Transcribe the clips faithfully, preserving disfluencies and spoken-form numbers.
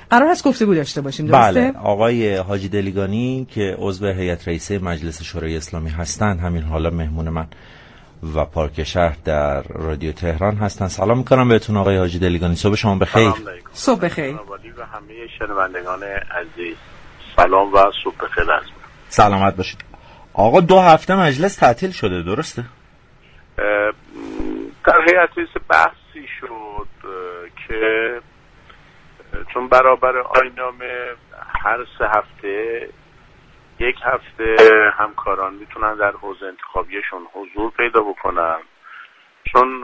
قرار هست گفتگو داشته باشیم، درسته؟ بله، آقای حاجی دلیگانی که عضو هیئت رئیسه مجلس شورای اسلامی هستند همین حالا مهمون من و پارک شهر در رادیو تهران هستن. سلام میکنم بهتون آقای حاجی دلیگانی، صبح شما بخیر. صبح بخیر. و همه شنوندگان عزیز سلام و صبح بخیر است. سلامت باشید. آقا دو هفته مجلس تعطیل شده، درسته؟ در هیئت رئیسه بحثی شد که چون برابر آیین‌نامه هر سه هفته یک هفته همکاران میتونن در حوزه انتخابیشون حضور پیدا بکنن، چون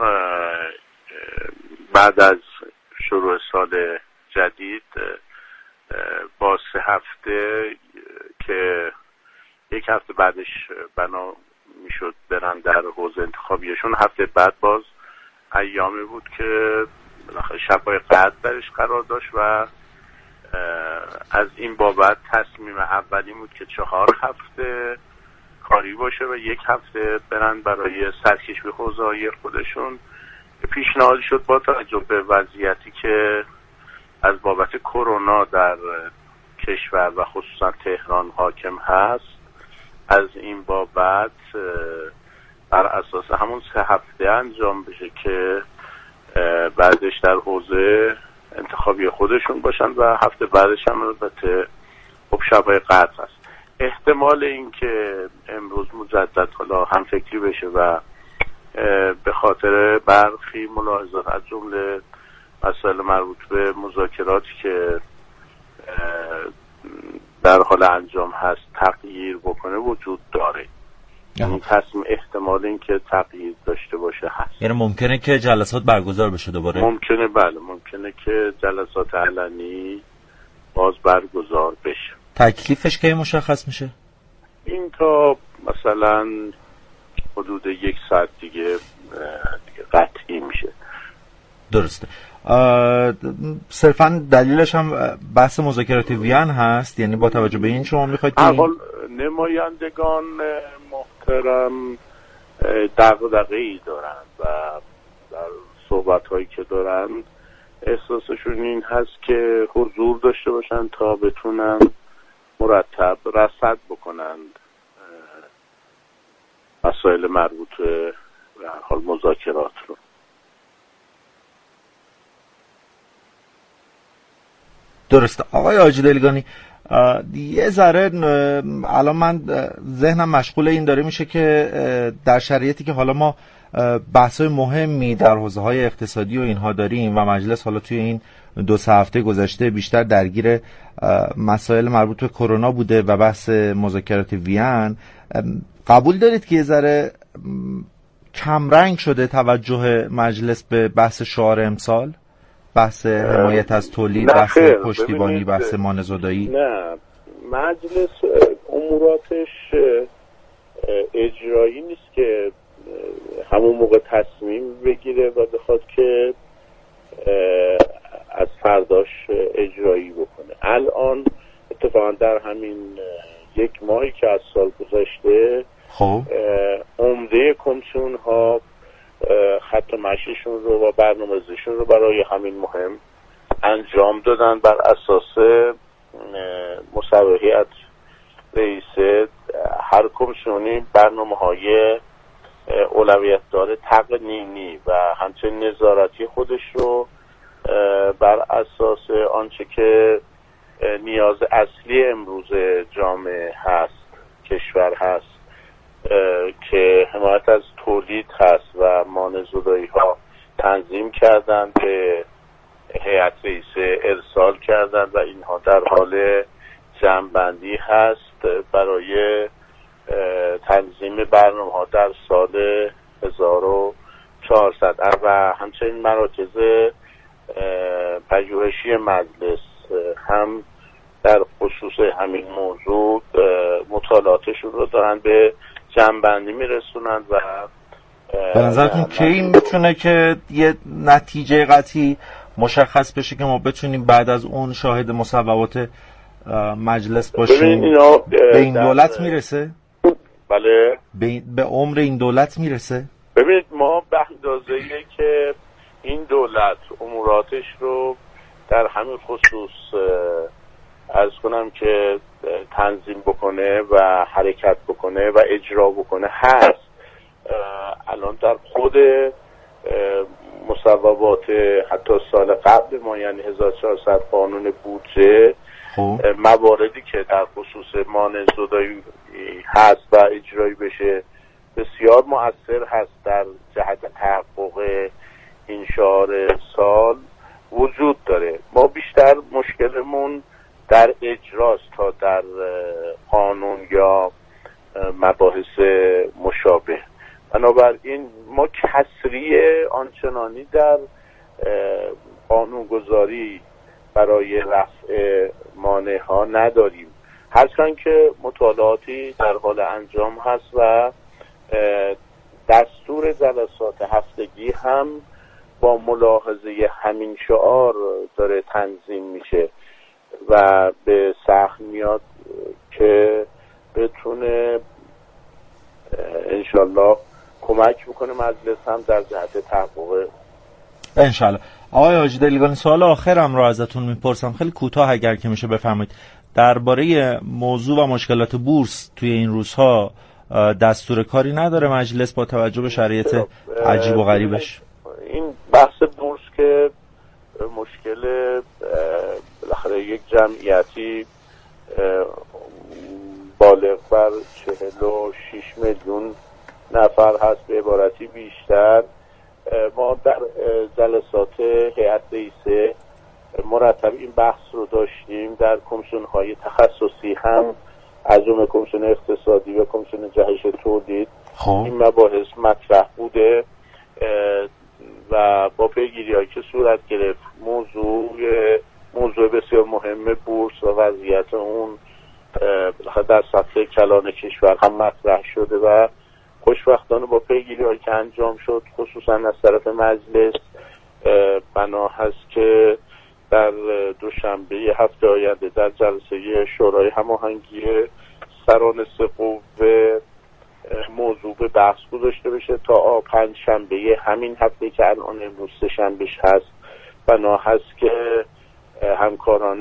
بعد از شروع سال جدید با سه هفته که یک هفته بعدش بنا میشد برن در حوزه انتخابیشون، هفته بعد باز ایامی بود که شبای قدر درش قرار داشت و از این بابت تصمیم اولی بود که چهار هفته کاری باشه و یک هفته برن برای سرکش به حوزه‌های خودشون. پیشنهاد شد با توجه به وضعیتی که از بابت کرونا در کشور و خصوصا تهران حاکم هست، از این بابت بر اساس همون سه هفته انجام بشه که بعدش در حوزه انتخابی خودشون باشن و هفته بعدش هم البته خب شبای قدر هست. احتمال این که امروز مجدد حالا هم فکری بشه و به خاطر برخی ملاحظات از جمله مسائل مربوط به مذاکراتی که در حال انجام هست تغییر بکنه وجود داره. این تصمیم احتمال این که تغییر داشته باشه هست. یعنی ممکنه که جلسات برگزار بشه دوباره؟ ممکنه، بله، ممکنه که جلسات علنی باز برگزار بشه. تکلیفش کی مشخص میشه؟ این تا مثلا حدود یک ساعت دیگه, دیگه قطعی میشه. درسته. صرفا دلیلش هم بحث مذاکرات وین هست، یعنی با توجه به این شما میخواید که این... نمایندگان محترم دغدغه‌ای دارند و در صحبت‌هایی که دارند احساسشون این هست که حضور داشته باشن تا بتونن مرتب رصد بکنند مسائل مربوط به هر حال مذاکرات رو. درسته. آقای حاجی دلیگانی، یه ذره الان من ذهنم مشغول این داره میشه که در شرایطی که حالا ما بحث‌های مهمی در حوزه‌های اقتصادی و اینها داریم و مجلس حالا توی این دو سه هفته گذشته بیشتر درگیر مسائل مربوط به کرونا بوده و بحث مذاکرات وین، قبول دارید که یه ذره کمرنگ شده توجه مجلس به بحث شعار امسال؟ بحث حمایت از تولید، بحث پشتیبانی، بحث مانزدایی؟ نه، مجلس اموراتش اجرایی نیست که همون موقع تصمیم بگیره و بخواد که از فرداش اجرایی بکنه. الان اتفاقا در همین یک ماهی که از سال گذشته خب عمده کمیسیون ها خط مشیشون رو و برنامه‌ریزیشون رو برای همین مهم انجام دادن. بر اساس مصوبه رئیسه هر کمیسیونی برنامه‌های اولویت داره تقنینی و همچنین نظارتی خودش رو بر اساس آنچه که نیاز اصلی امروز جامعه هست، کشور هست که حمایت از تولید هست و مانزدایی ها تنظیم کردن، به هیئت رئیسه ارسال کردن و اینها در حال جمع‌بندی هست برای تنظیم برنامه ها در سال هزار و چهارصد و همچنین مراکز پژوهشی مجلس هم در خصوص همین موضوع مطالعاتشون رو دارن به جمع‌بندی میرسونن و به نظرتون کی این میتونه که یه نتیجه قطعی مشخص بشه که ما بتونیم بعد از اون شاهد مصوبات مجلس باشیم؟ به این دولت میرسه؟ بله، به, به عمر این دولت میرسه؟ ببینید، ما به اندازه‌ای که این دولت اموراتش رو در همین خصوص عرض کنم که تنظیم بکنه و حرکت بکنه و اجرا بکنه هست. الان در خود مصوبات حتی سال قبل ما یعنی هزار و چهارصد قانون بودجه مواردی که در خصوص مانع زدایی هست و اجرایی بشه بسیار مؤثر هست در جهت تحقق این شعار سال وجود داره. ما بیشتر مشکلمون در اجراست تا در قانون یا مباحث مشابه. بنابراین ما کسری آنچنانی در قانونگذاری برای رفع مانع ها نداریم، هرچند که مطالعاتی در حال انجام هست و دستور جلسات هفتگی هم با ملاحظه همین شعار داره تنظیم میشه و به سخت میاد که بتونه انشالله کمک بکنه مجلس هم در جهت تحقق انشالله. آقای حاجی دلیگانی سوال آخرم رو ازتون میپرسم، خیلی کوتاه اگر که میشه بفرمایید. درباره موضوع و مشکلات بورس توی این روزها دستور کاری نداره مجلس با توجه به شرایط عجیب و غریبش؟ این بحث بورس که مشکل بالاخره یک جمعیتی بالغ بر چهل و شش میلیون نفر هست به عبارتی بیشتر. ما در جلسات هیئت رئیسه مرتب این بحث رو داشتیم، در کمیسیون‌های تخصصی هم از جمله کمیسیون اقتصادی و کمیسیون جهش تولید این مباحث مطرح بوده و با پیگیری‌هایی که صورت گرفت موضوع موضوع بسیار مهم بورس و وضعیت اون در سطح کلان کشور هم مطرح شده و خوشبختانه با پیگیری‌هایی که انجام شد خصوصا از طرف مجلس بنا هست که در دوشنبه هفته آینده در جلسه شورای هماهنگی سران سه قوه موضوع به بحث گذاشته بشه تا پنج شنبه همین هفته که الان امروز سه شنبهش هست. بنا هست که همکاران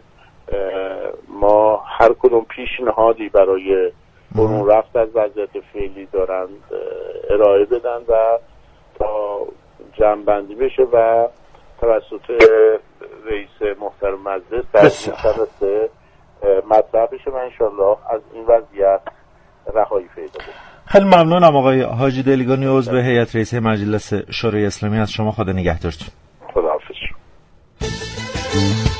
ما هر کدوم پیشنهادی برای برون رفت از وضعیت فعلی دارند ارائه بدن و تا جمع‌بندی بشه و توسط رئیس محترم مجلس در این جلسه مطرح بشه و انشالله از این وضعیت رهایی پیدا کنیم. خیلی ممنونم آقای حاجی دلیگانی عضو هیئت رئیسه مجلس شورای اسلامی. از شما خدا نگهدارتون. خدا حافظ.